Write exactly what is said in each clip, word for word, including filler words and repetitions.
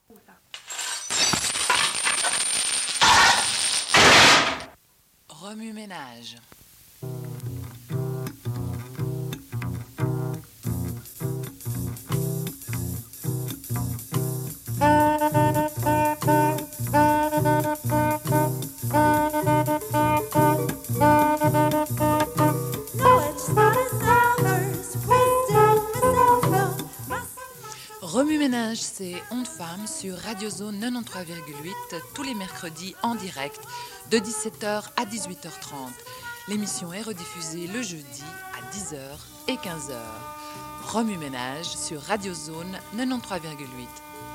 Remue-ménage. Remue-ménage, c'est Ondes Femmes sur Radio Zone quatre-vingt-treize virgule huit, tous les mercredis en direct, de dix-sept heures à dix-huit heures trente. L'émission est rediffusée le jeudi à dix heures et quinze heures. Remue-ménage sur Radio Zone quatre-vingt-treize virgule huit.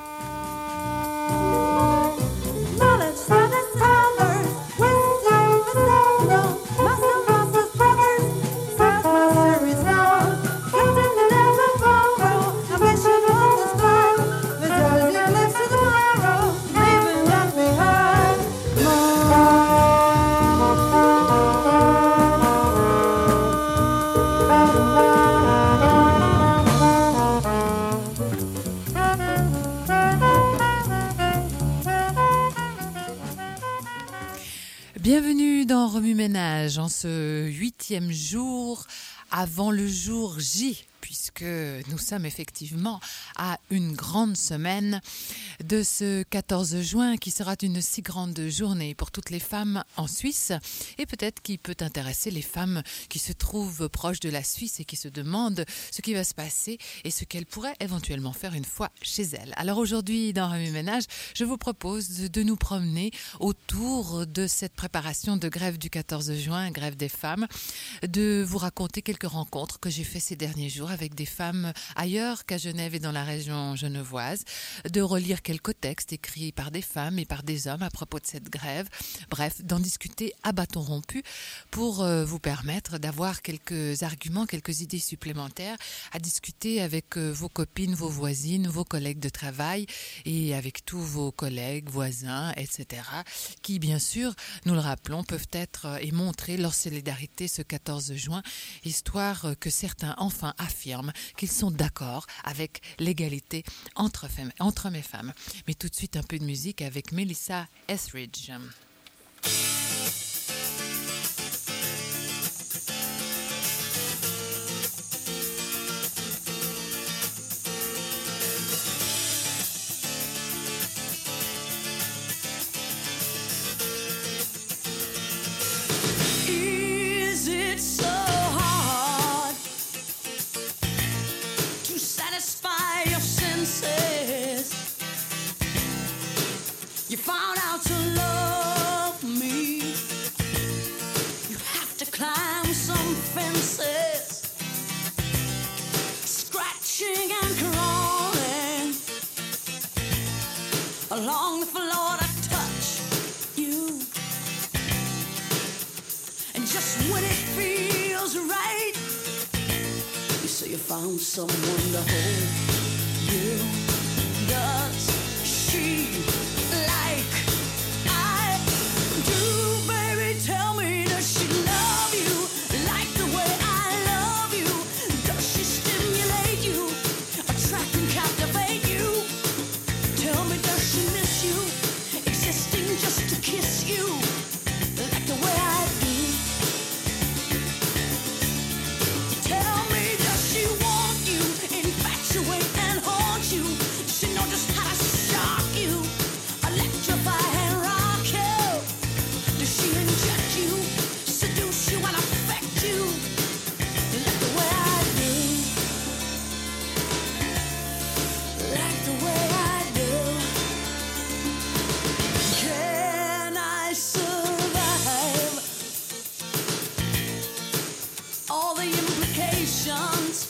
Bienvenue dans Remue-ménage en ce huitième jour avant le jour J, puisque nous sommes effectivement à une grande semaine de ce quatorze juin qui sera une si grande journée pour toutes les femmes en Suisse et peut-être qui peut intéresser les femmes qui se trouvent proches de la Suisse et qui se demandent ce qui va se passer et ce qu'elles pourraient éventuellement faire une fois chez elles. Alors aujourd'hui dans Remue-ménage, je vous propose de nous promener autour de cette préparation de grève du quatorze juin, grève des femmes, de vous raconter quelques rencontres que j'ai fait ces derniers jours avec des femmes ailleurs qu'à Genève et dans la région genevoise, de relire quelques textes écrits par des femmes et par des hommes à propos de cette grève, bref, d'en discuter à bâton rompu pour euh, vous permettre d'avoir quelques arguments, quelques idées supplémentaires à discuter avec euh, vos copines, vos voisines, vos collègues de travail et avec tous vos collègues, voisins, et cetera, qui bien sûr, nous le rappelons, peuvent être et montrer leur solidarité ce quatorze juin, histoire que certains enfin affirment qu'ils sont d'accord avec l'égalité entre, femmes, entre hommes et femmes. Mais tout de suite un peu de musique avec Melissa Etheridge. You found out to love me. You have to climb some fences, scratching and crawling along the floor to touch you. And just when it feels right, you say you found someone to hold you. Does she like I do, baby? Tell me, does she love you like the way I love you? Does she stimulate you, attract and captivate you? Tell me, does she miss you, existing just to kiss you like the way I do? Tell me, does she want you, infatuate and haunt you? She knows just how to shock you, electrify and rock you. Does she inject you, seduce you and affect you like the way I do? Like the way I do. Can I survive all the implications?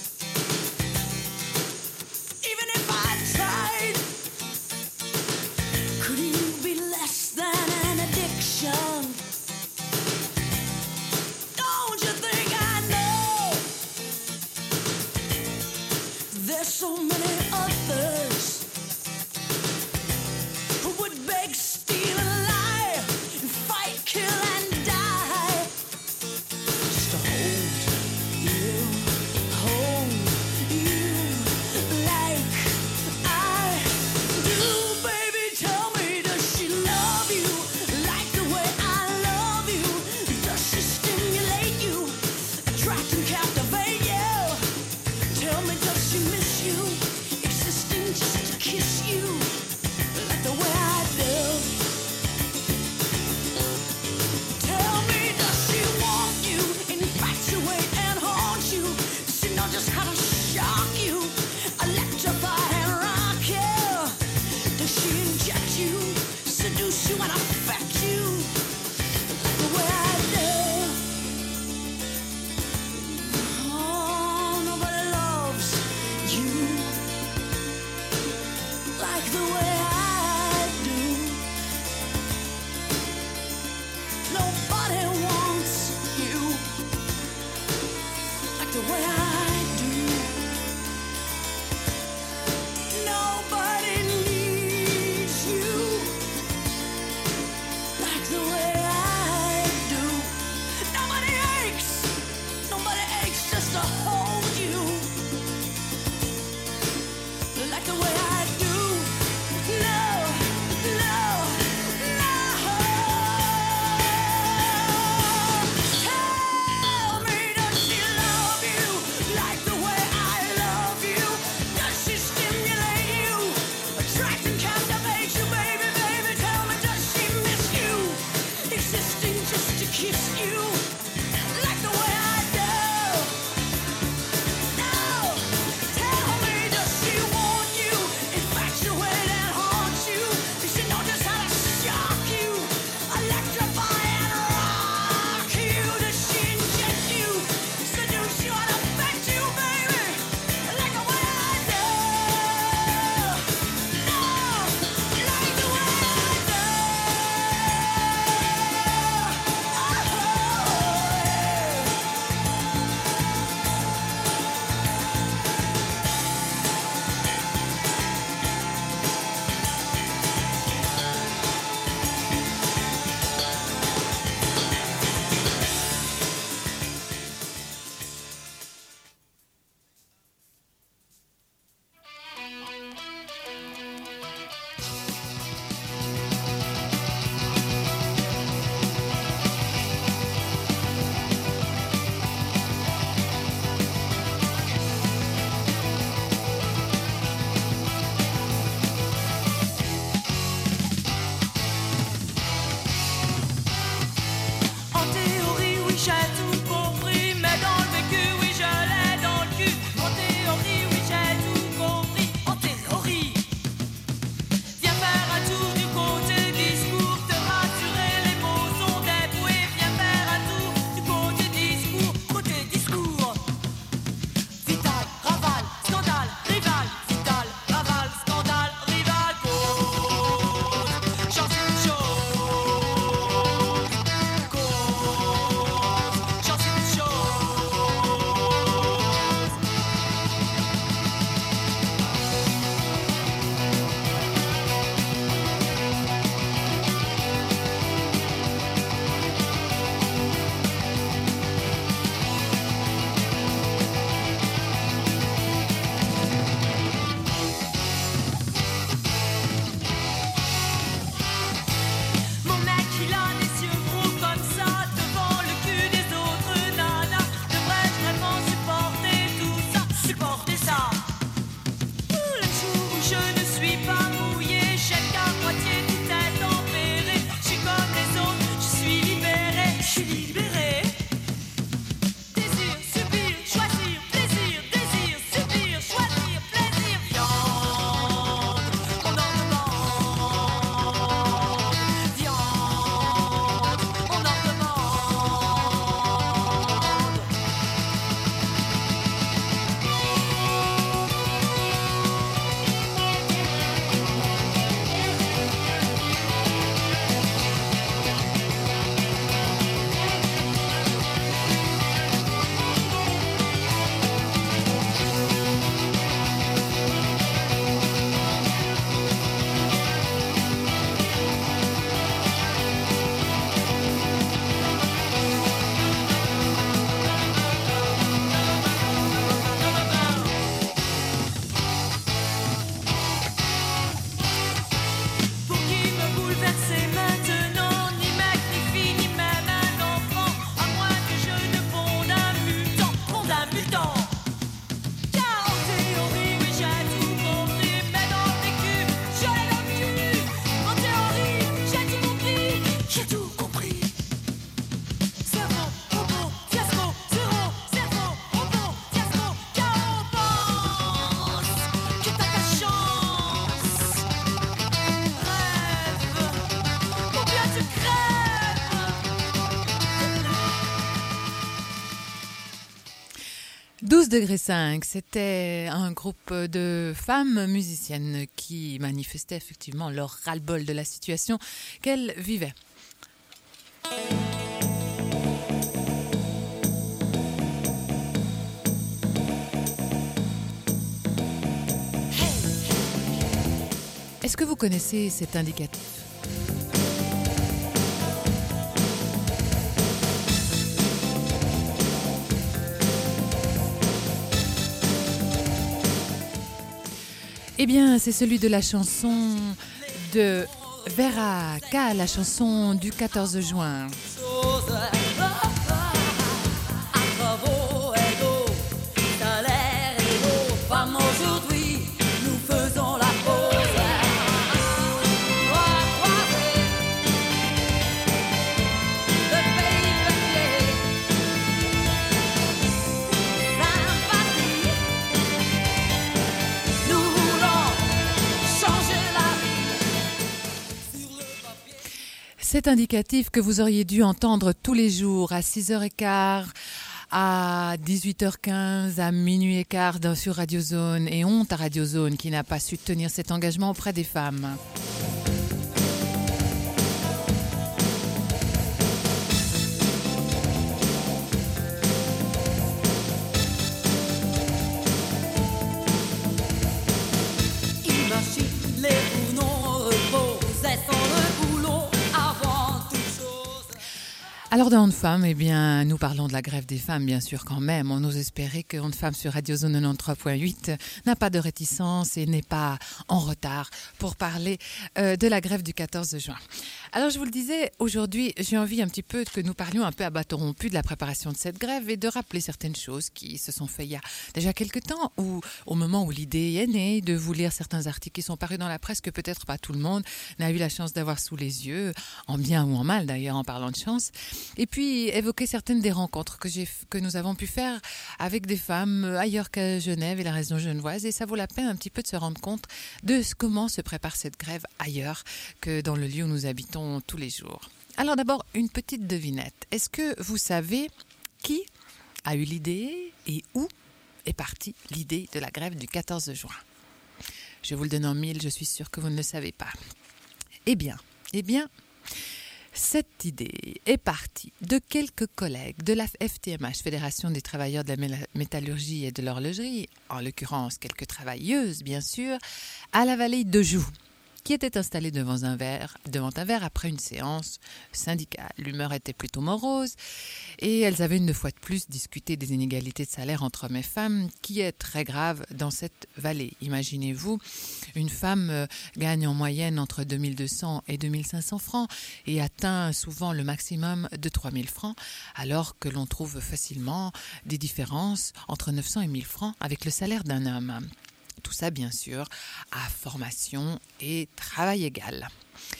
Even if I tried, could you be less than an addiction? Don't you think I know there's so many others who would beg, steal and lie, fight, kill and die just to hold you, hold you like I do. like the way I do. Nobody wants you like the way I do. Nobody needs you like the way I do. Nobody aches, nobody aches just to hold you like the way I do. douze degrés cinq, c'était un groupe de femmes musiciennes qui manifestaient effectivement leur ras-le-bol de la situation qu'elles vivaient. Est-ce que vous connaissez cet indicatif ? Eh bien, c'est celui de la chanson de Vera K, la chanson du quatorze juin. Cet indicatif que vous auriez dû entendre tous les jours à six heures quinze, à dix-huit heures quinze, à minuit et quart sur Radio Zone, et honte à Radio Zone qui n'a pas su tenir cet engagement auprès des femmes. Alors dans Honte Femme, eh bien, nous parlons de la grève des femmes, bien sûr, quand même. On ose espérer que Honte Femme sur Radio Zone quatre-vingt-treize point huit n'a pas de réticence et n'est pas en retard pour parler euh, de la grève du quatorze juin. Alors je vous le disais, aujourd'hui, j'ai envie un petit peu que nous parlions un peu à bâton rompu de la préparation de cette grève et de rappeler certaines choses qui se sont faites il y a déjà quelques temps, ou au moment où l'idée est née, de vous lire certains articles qui sont parus dans la presse que peut-être pas tout le monde n'a eu la chance d'avoir sous les yeux, en bien ou en mal d'ailleurs, en parlant de chance. Et puis évoquer certaines des rencontres que, j'ai, que nous avons pu faire avec des femmes ailleurs qu'à Genève et la région genevoise. Et ça vaut la peine un petit peu de se rendre compte de comment se prépare cette grève ailleurs que dans le lieu où nous habitons tous les jours. Alors d'abord, une petite devinette. Est-ce que vous savez qui a eu l'idée et où est partie l'idée de la grève du quatorze juin ? Je vous le donne en mille, je suis sûre que vous ne le savez pas. Eh bien, eh bien... Cette idée est partie de quelques collègues de la F T M H, Fédération des travailleurs de la métallurgie et de l'horlogerie, en l'occurrence quelques travailleuses bien sûr, à la vallée de Joux, qui étaient installées devant un verre, devant un verre après une séance syndicale. L'humeur était plutôt morose et elles avaient une fois de plus discuté des inégalités de salaire entre hommes et femmes qui est très grave dans cette vallée. Imaginez-vous, une femme gagne en moyenne entre deux mille deux cents et deux mille cinq cents francs et atteint souvent le maximum de trois mille francs, alors que l'on trouve facilement des différences entre neuf cents et mille francs avec le salaire d'un homme. Tout ça, bien sûr, à formation et travail égal.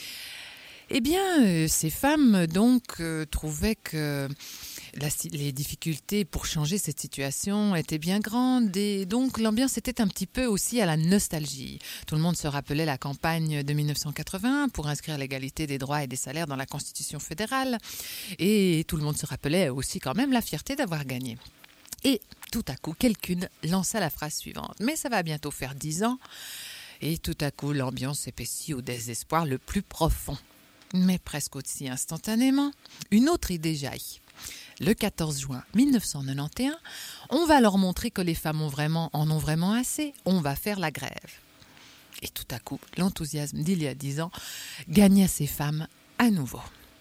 Eh bien, euh, ces femmes, donc, euh, trouvaient que la, les difficultés pour changer cette situation étaient bien grandes et donc l'ambiance était un petit peu aussi à la nostalgie. Tout le monde se rappelait la campagne de mille neuf cent quatre-vingt pour inscrire l'égalité des droits et des salaires dans la Constitution fédérale et tout le monde se rappelait aussi quand même la fierté d'avoir gagné. Et tout à coup, quelqu'une lança la phrase suivante. Mais ça va bientôt faire dix ans. Et tout à coup, l'ambiance s'épaissit au désespoir le plus profond. Mais presque aussi instantanément, une autre idée jaillit. Le quatorze juin mille neuf cent quatre-vingt-onze, on va leur montrer que les femmes ont vraiment, en ont vraiment assez. On va faire la grève. Et tout à coup, l'enthousiasme d'il y a dix ans gagna ces femmes à nouveau.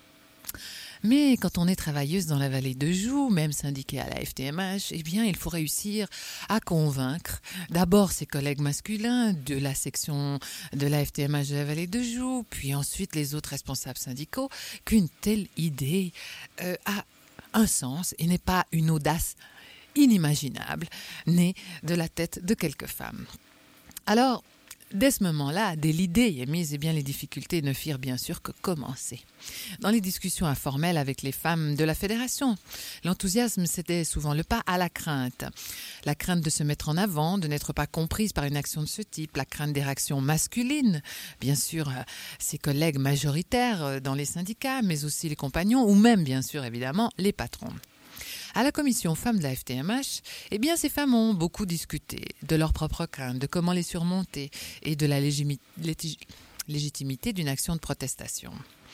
Mais quand on est travailleuse dans la vallée de Joux, même syndiquée à la F T M H, eh bien, il faut réussir à convaincre d'abord ses collègues masculins de la section de la F T M H de la vallée de Joux, puis ensuite les autres responsables syndicaux, qu'une telle idée euh, a un sens et n'est pas une audace inimaginable née de la tête de quelques femmes. Alors, dès ce moment-là, dès l'idée émise, eh bien, les difficultés ne firent bien sûr que commencer. Dans les discussions informelles avec les femmes de la fédération, l'enthousiasme cédait souvent le pas à la crainte. La crainte de se mettre en avant, de n'être pas comprise par une action de ce type, la crainte des réactions masculines, bien sûr ses collègues majoritaires dans les syndicats, mais aussi les compagnons ou même bien sûr évidemment les patrons. À la commission femmes de la F T M H, eh bien, ces femmes ont beaucoup discuté de leurs propres craintes, de comment les surmonter et de la légimi- légi- légitimité d'une action de protestation.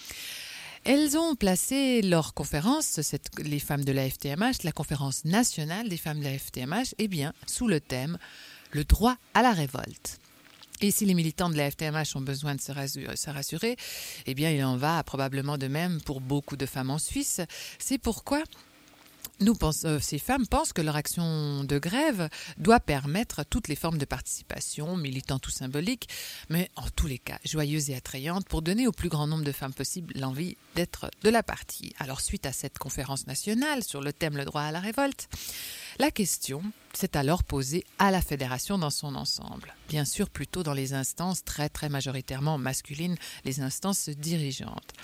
Elles ont placé leur conférence, cette, les femmes de la F T M H, la conférence nationale des femmes de la F T M H, eh bien, sous le thème « Le droit à la révolte ». Et si les militants de la F T M H ont besoin de se rassurer, se rassurer, eh bien, il en va probablement de même pour beaucoup de femmes en Suisse. C'est pourquoi Nous pense, euh, ces femmes pensent que leur action de grève doit permettre toutes les formes de participation, militantes ou symboliques, mais en tous les cas joyeuses et attrayantes, pour donner au plus grand nombre de femmes possible l'envie d'être de la partie. Alors, suite à cette conférence nationale sur le thème « Le droit à la révolte », la question s'est alors posée à la fédération dans son ensemble. Bien sûr, plutôt dans les instances très très majoritairement masculines, les instances dirigeantes.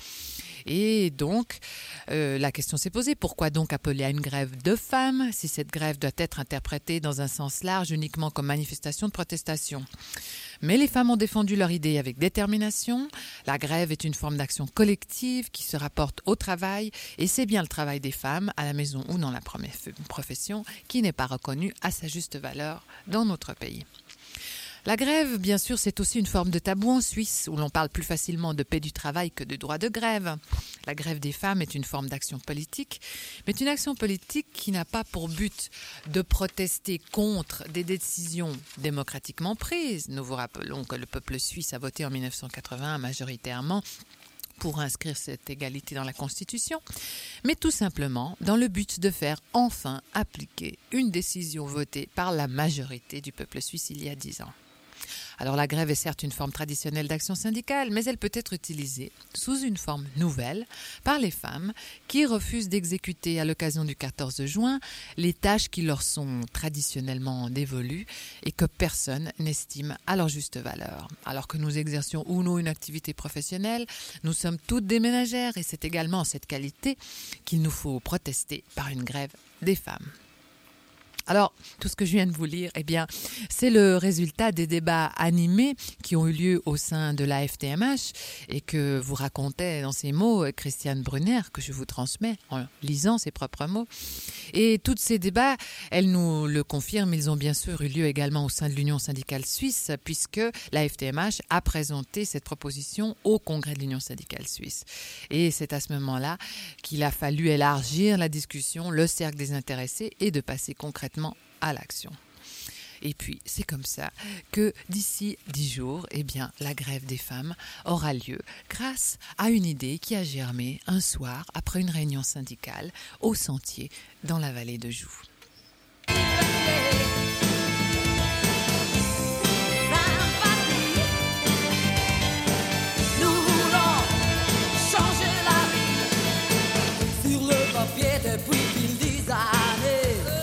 Et donc, euh, la question s'est posée, pourquoi donc appeler à une grève de femmes si cette grève doit être interprétée dans un sens large uniquement comme manifestation de protestation? Mais les femmes ont défendu leur idée avec détermination. La grève est une forme d'action collective qui se rapporte au travail et c'est bien le travail des femmes, à la maison ou dans la profession, qui n'est pas reconnu à sa juste valeur dans notre pays. La grève, bien sûr, c'est aussi une forme de tabou en Suisse, où l'on parle plus facilement de paix du travail que de droit de grève. La grève des femmes est une forme d'action politique, mais une action politique qui n'a pas pour but de protester contre des décisions démocratiquement prises. Nous vous rappelons que le peuple suisse a voté en dix-neuf cent quatre-vingt majoritairement pour inscrire cette égalité dans la Constitution, mais tout simplement dans le but de faire enfin appliquer une décision votée par la majorité du peuple suisse il y a dix ans. Alors la grève est certes une forme traditionnelle d'action syndicale, mais elle peut être utilisée sous une forme nouvelle par les femmes qui refusent d'exécuter à l'occasion du quatorze juin les tâches qui leur sont traditionnellement dévolues et que personne n'estime à leur juste valeur. Alors que nous exercions ou non une activité professionnelle, nous sommes toutes des ménagères et c'est également en cette qualité qu'il nous faut protester par une grève des femmes. Alors, tout ce que je viens de vous lire, eh bien, c'est le résultat des débats animés qui ont eu lieu au sein de la F T M H et que vous racontait dans ces mots Christiane Brunner, que je vous transmets en lisant ses propres mots. Et tous ces débats, elle nous le confirme, ils ont bien sûr eu lieu également au sein de l'Union syndicale suisse, puisque la F T M H a présenté cette proposition au congrès de l'Union syndicale suisse. Et c'est à ce moment-là qu'il a fallu élargir la discussion, le cercle des intéressés et de passer concrètement à l'action. Et puis, c'est comme ça que d'ici dix jours, eh bien, la grève des femmes aura lieu grâce à une idée qui a germé un soir après une réunion syndicale au Sentier dans la vallée de Joux. Nous voulons changer la vie sur le papier depuis qu'il dix années.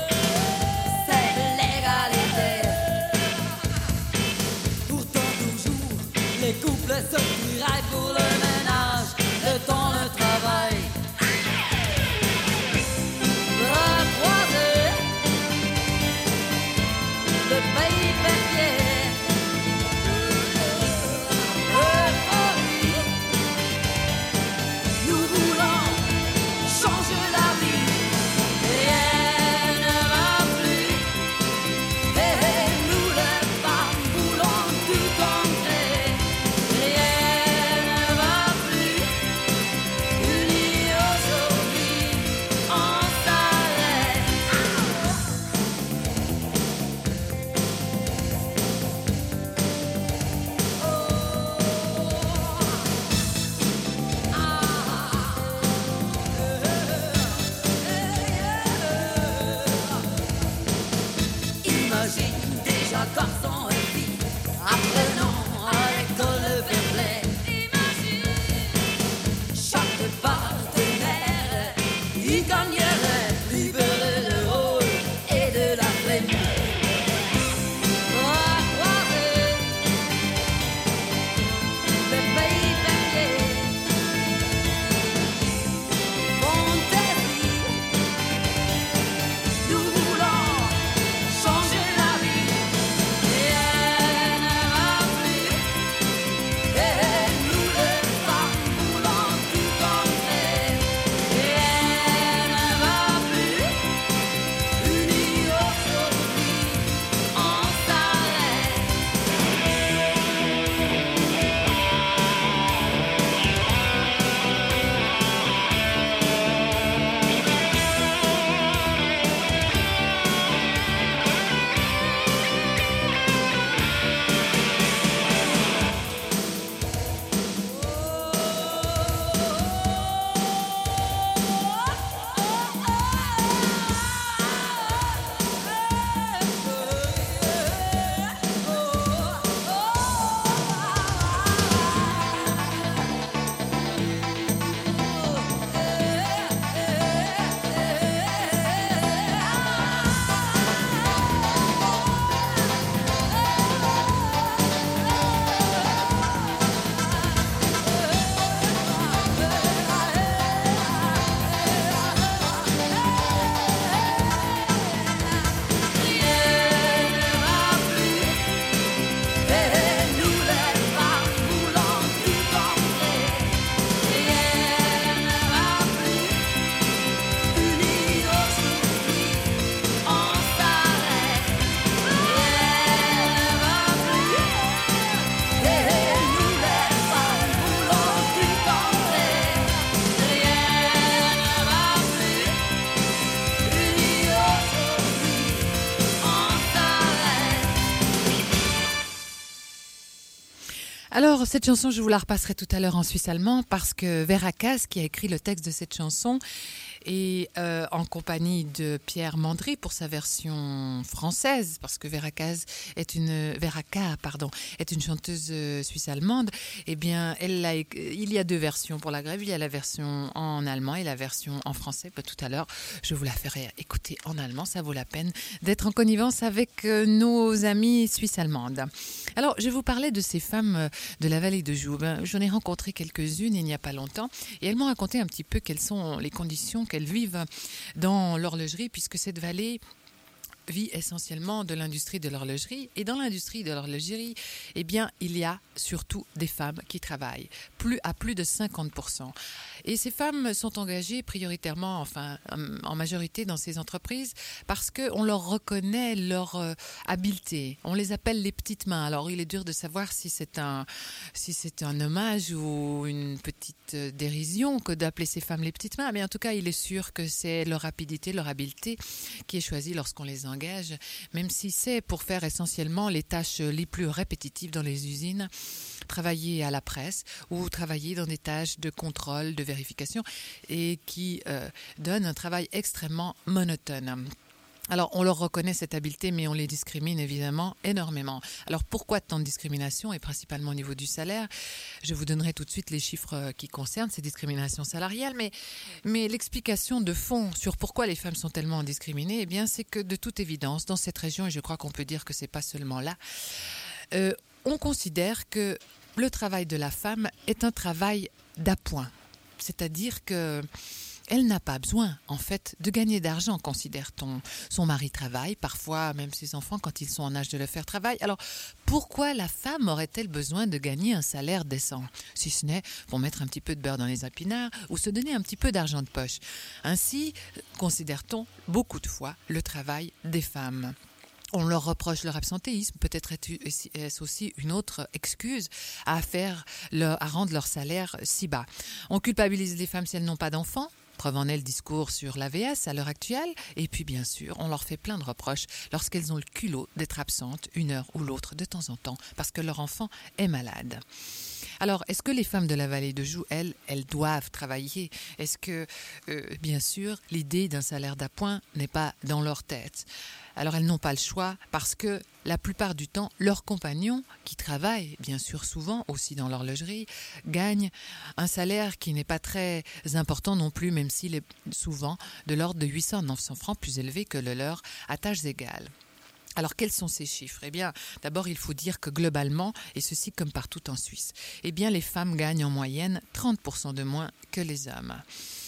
Les couples se tiraillent pour le ménage, le temps, le travail. Recroiser le pays perdier. Euphorie. Nous voulons changer la vie. Rien ne va plus. Et nous les femmes voulons tout entrer. Rien ne va Alors, cette chanson, je vous la repasserai tout à l'heure en suisse allemand parce que Vera Kaz, qui a écrit le texte de cette chanson, et euh, en compagnie de Pierre Mandry pour sa version française, parce que Vera Kaz est une Vera K, pardon, est une chanteuse euh, suisse-allemande. Eh bien, elle a, il y a deux versions pour la grève. Il y a la version en allemand et la version en français. Bah, tout à l'heure, je vous la ferai écouter en allemand. Ça vaut la peine d'être en connivence avec euh, nos amis suisses-allemandes. Alors, je vais vous parler de ces femmes euh, de la vallée de Joux. Ben, j'en ai rencontré quelques-unes il n'y a pas longtemps et elles m'ont raconté un petit peu quelles sont les conditions qu'elles vivent dans l'horlogerie, puisque cette vallée vit essentiellement de l'industrie de l'horlogerie. Et dans l'industrie de l'horlogerie, eh bien, il y a surtout des femmes qui travaillent, plus à plus de cinquante pour cent. Et ces femmes sont engagées prioritairement, enfin, en majorité dans ces entreprises, parce qu'on leur reconnaît leur euh, habileté. On les appelle les petites mains. Alors, il est dur de savoir si c'est un, si c'est un hommage ou une petite dérision que d'appeler ces femmes les petites mains. Mais en tout cas, il est sûr que c'est leur rapidité, leur habileté qui est choisie lorsqu'on les engage. Engage, même si c'est pour faire essentiellement les tâches les plus répétitives dans les usines, travailler à la presse ou travailler dans des tâches de contrôle, de vérification et qui euh, donnent un travail extrêmement monotone. Alors, on leur reconnaît cette habileté, mais on les discrimine évidemment énormément. Alors, pourquoi tant de discrimination, et principalement au niveau du salaire? Je vous donnerai tout de suite les chiffres qui concernent ces discriminations salariales, mais, mais l'explication de fond sur pourquoi les femmes sont tellement discriminées, eh bien, c'est que de toute évidence, dans cette région, et je crois qu'on peut dire que c'est pas seulement là, euh, on considère que le travail de la femme est un travail d'appoint. C'est-à-dire que elle n'a pas besoin, en fait, de gagner d'argent, considère-t-on. Son mari travaille, parfois même ses enfants, quand ils sont en âge de le faire, travaillent. Alors, pourquoi la femme aurait-elle besoin de gagner un salaire décent? Si ce n'est pour mettre un petit peu de beurre dans les épinards ou se donner un petit peu d'argent de poche. Ainsi, considère-t-on beaucoup de fois le travail des femmes. On leur reproche leur absentéisme, peut-être est-ce aussi une autre excuse à, faire leur, à rendre leur salaire si bas. On culpabilise les femmes si elles n'ont pas d'enfants. Preuve en est le discours sur l'A V S à l'heure actuelle. Et puis, bien sûr, on leur fait plein de reproches lorsqu'elles ont le culot d'être absentes une heure ou l'autre de temps en temps parce que leur enfant est malade. Alors, est-ce que les femmes de la vallée de Joux, elles, elles doivent travailler? Est-ce que, euh, bien sûr, l'idée d'un salaire d'appoint n'est pas dans leur tête? Alors, elles n'ont pas le choix parce que la plupart du temps, leurs compagnons, qui travaillent, bien sûr souvent aussi dans l'horlogerie, gagnent un salaire qui n'est pas très important non plus, même s'il est souvent de l'ordre de huit cents à neuf cents francs plus élevé que le leur à tâches égales. Alors, quels sont ces chiffres? Eh bien, d'abord, il faut dire que globalement, et ceci comme partout en Suisse, eh bien, les femmes gagnent en moyenne trente pour cent de moins que les hommes.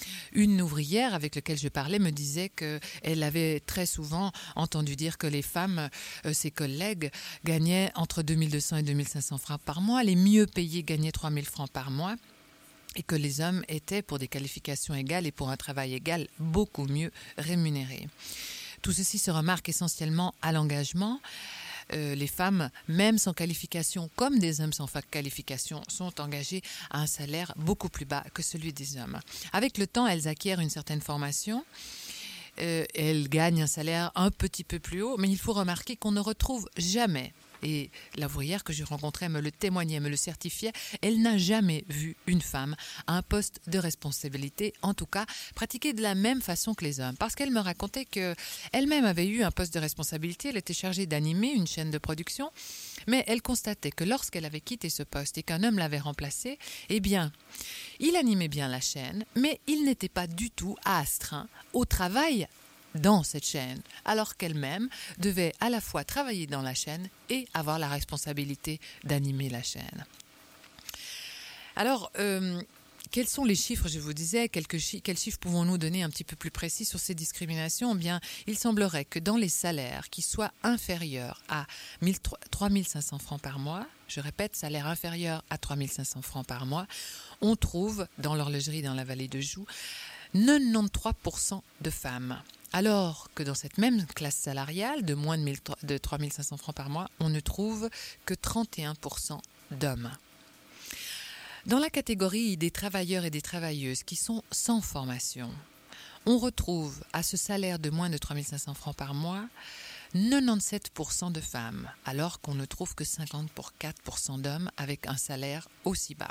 Une ouvrière avec laquelle je parlais me disait qu'elle avait très souvent entendu dire que les femmes, euh, ses collègues, gagnaient entre deux mille deux cents et deux mille cinq cents francs par mois. Les mieux payés gagnaient trois mille francs par mois. Et que les hommes étaient, pour des qualifications égales et pour un travail égal, beaucoup mieux rémunérés. Tout ceci se remarque essentiellement à l'engagement. Euh, les femmes, même sans qualification, comme des hommes sans qualification, sont engagées à un salaire beaucoup plus bas que celui des hommes. Avec le temps, elles acquièrent une certaine formation. Euh, elles gagnent un salaire un petit peu plus haut, mais il faut remarquer qu'on ne retrouve jamais, et l'ouvrière que j'ai rencontrée me le témoignait, me le certifiait, elle n'a jamais vu une femme à un poste de responsabilité, en tout cas pratiquer de la même façon que les hommes. Parce qu'elle me racontait qu'elle-même avait eu un poste de responsabilité, elle était chargée d'animer une chaîne de production, mais elle constatait que lorsqu'elle avait quitté ce poste et qu'un homme l'avait remplacé, eh bien, il animait bien la chaîne, mais il n'était pas du tout astreint au travail dans cette chaîne, alors qu'elle-même devait à la fois travailler dans la chaîne et avoir la responsabilité d'animer la chaîne. Alors, euh, quels sont les chiffres? Je vous disais, quelques chi- quels chiffres pouvons-nous donner un petit peu plus précis sur ces discriminations? Eh bien, il semblerait que dans les salaires qui soient inférieurs à trois mille cinq cents francs par mois, je répète, salaire inférieur à trois mille cinq cents francs par mois, on trouve dans l'horlogerie dans la vallée de Joux quatre-vingt-treize pour cent de femmes. Alors que dans cette même classe salariale de moins de trois mille cinq cents francs par mois, on ne trouve que trente et un pour cent d'hommes. Dans la catégorie des travailleurs et des travailleuses qui sont sans formation, on retrouve à ce salaire de moins de trois mille cinq cents francs par mois quatre-vingt-dix-sept pour cent de femmes, alors qu'on ne trouve que cinquante-quatre pour cent d'hommes avec un salaire aussi bas.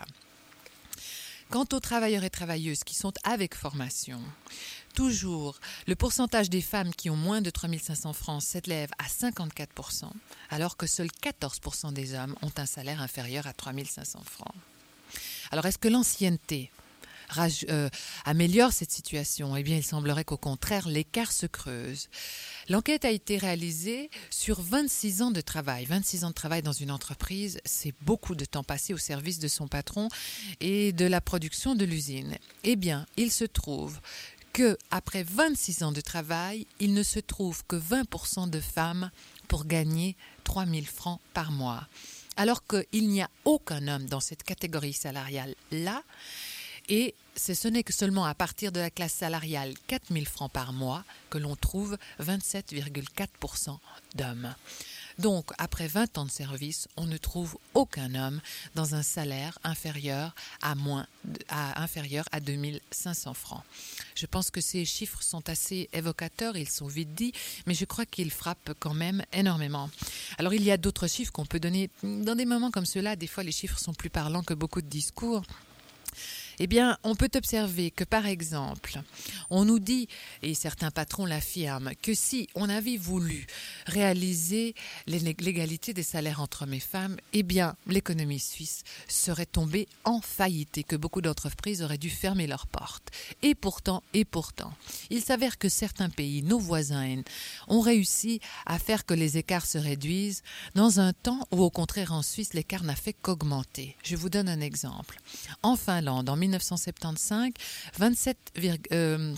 Quant aux travailleurs et travailleuses qui sont avec formation, toujours, le pourcentage des femmes qui ont moins de trois mille cinq cents francs s'élève à cinquante-quatre pour cent, alors que seuls quatorze pour cent des hommes ont un salaire inférieur à trois mille cinq cents francs. Alors, est-ce que l'ancienneté raj- euh, améliore cette situation ? Eh bien, il semblerait qu'au contraire, l'écart se creuse. L'enquête a été réalisée sur vingt-six ans de travail. vingt-six ans de travail dans une entreprise, c'est beaucoup de temps passé au service de son patron et de la production de l'usine. Eh bien, il se trouve qu'après vingt-six ans de travail, il ne se trouve que vingt pour cent de femmes pour gagner trois mille francs par mois. Alors qu'il n'y a aucun homme dans cette catégorie salariale-là, et ce n'est que seulement à partir de la classe salariale quatre mille francs par mois que l'on trouve vingt-sept virgule quatre pour cent d'hommes. Donc, après vingt ans de service, on ne trouve aucun homme dans un salaire inférieur à, moins de, à, inférieur à deux mille cinq cents francs. Je pense que ces chiffres sont assez évocateurs, ils sont vite dits, mais je crois qu'ils frappent quand même énormément. Alors, il y a d'autres chiffres qu'on peut donner dans des moments comme ceux-là. Des fois, les chiffres sont plus parlants que beaucoup de discours. Eh bien, on peut observer que, par exemple, on nous dit, et certains patrons l'affirment, que si on avait voulu réaliser l'égalité des salaires entre hommes et femmes, eh bien, l'économie suisse serait tombée en faillite et que beaucoup d'entreprises auraient dû fermer leurs portes. Et pourtant, et pourtant, il s'avère que certains pays, nos voisins, ont réussi à faire que les écarts se réduisent dans un temps où, au contraire, en Suisse, l'écart n'a fait qu'augmenter. Je vous donne un exemple. En Finlande, en mille neuf cent soixante-quinze, vingt-sept, euh,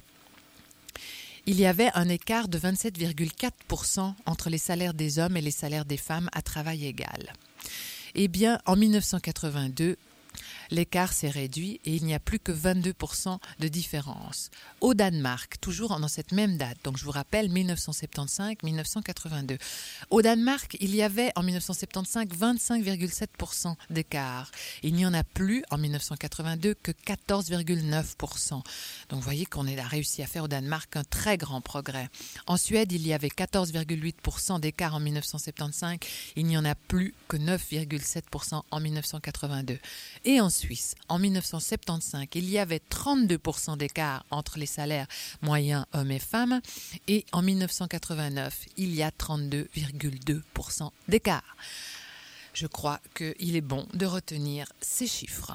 il y avait un écart de vingt-sept virgule quatre pour cent entre les salaires des hommes et les salaires des femmes à travail égal. Eh bien, en mille neuf cent quatre-vingt-deux, l'écart s'est réduit et il n'y a plus que vingt-deux pour cent de différence. Au Danemark, toujours dans cette même date, donc je vous rappelle mille neuf cent soixante-quinze mille neuf cent quatre-vingt-deux. Au Danemark, il y avait en mille neuf cent soixante-quinze vingt-cinq virgule sept pour cent d'écart. Il n'y en a plus en mille neuf cent quatre-vingt-deux que quatorze virgule neuf pour cent. Donc vous voyez qu'on a réussi à faire au Danemark un très grand progrès. En Suède, il y avait quatorze virgule huit pour cent d'écart en mille neuf cent soixante-quinze. Il n'y en a plus que neuf virgule sept pour cent en mille neuf cent quatre-vingt-deux. Et en Suisse, en mille neuf cent soixante-quinze, il y avait trente-deux pour cent d'écart entre les salaires moyens hommes et femmes et en mille neuf cent quatre-vingt-neuf, il y a trente-deux virgule deux pour cent d'écart. Je crois qu'il est bon de retenir ces chiffres.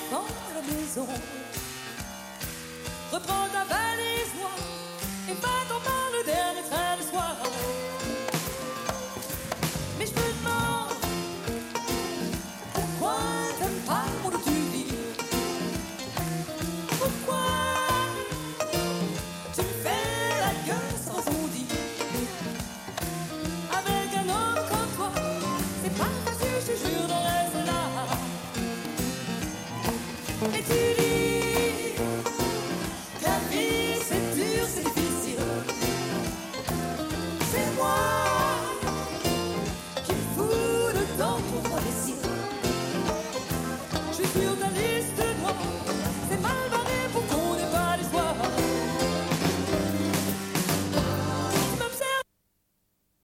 Reprends ta valise noire et va